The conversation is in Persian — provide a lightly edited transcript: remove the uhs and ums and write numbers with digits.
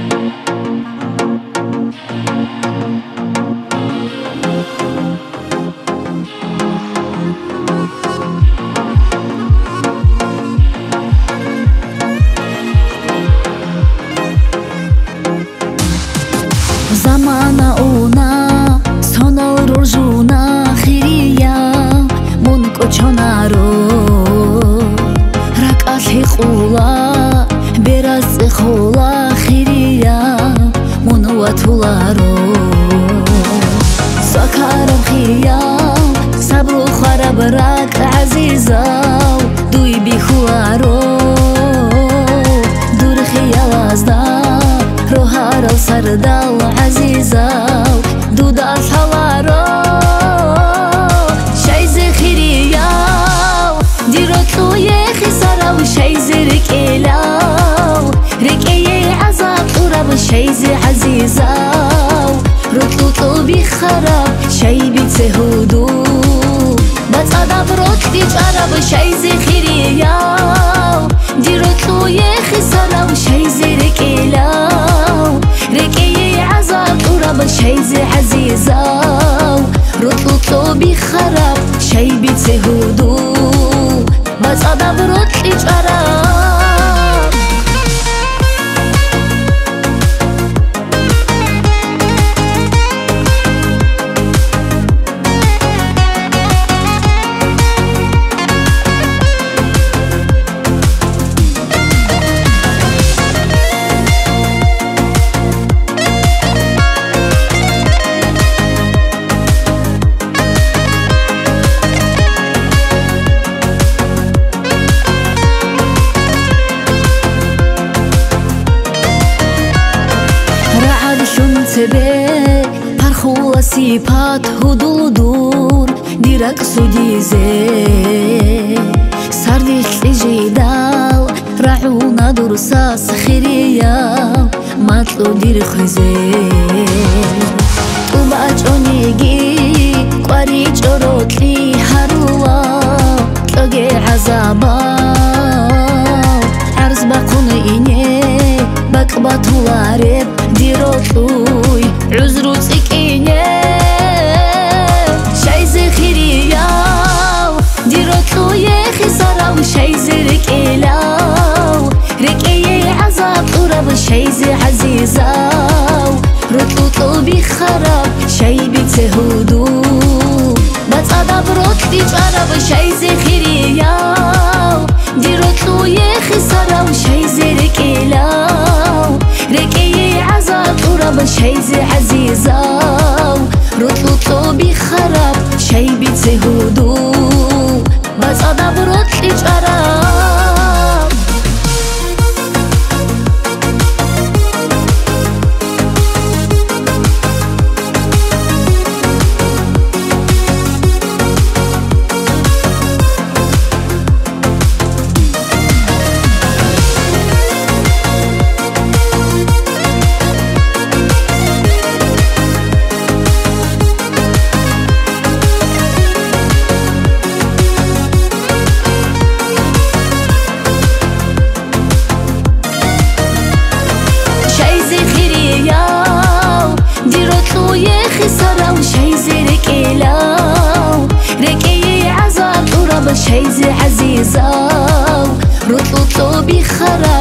Zamana una sonal rojuna khiriya mun kochonaro rak'alhi qula beras khola khiriya mun watularo sakara khiya sabru kharab rak aziza duy bikhuaro dur khiyalazda روحار السردال عزيزة دودا الحوارو شي زخيريا ديروتلو يخي سراو شي زركيلاو ركيي عزاب ورب شي زي عزيزة روتلو طلبي خراب شي بيتسهودو بتصادف روتلي جارب شي زخيريا ديروتلو يخي سراو شي زركيلاو ركيي عزاب ورب شي زي عزيزة روتلو بخراب شي بيتسهودو بس أدب روتلي جارب سبه پرخو سیپات هدودور دیرک سودیزه سردی خجیدال رعونا درساس خیریا مطلو دیر خزه تو باچونیگی قاری چروتلی هروا تلگی عذابا عرض بقون اینه بک بطولارب دیروتلوی عذرو سکینه شی زخیریا دیروتلوی خسارو شی زرکیلاو رکیی عذاب ورب شی زی عزیزاو روتلو بخراب شی بیتسهودو بس ادب روتلی جارب شی زخیریا دیروتلوی خسارو شی زرکیلاو ركيي عزاب ورب شي زي عزيزة روتلو بخراب شي بيتسهودو بس أدب روتلي جارب شي زي عزيزة روتلو بخراب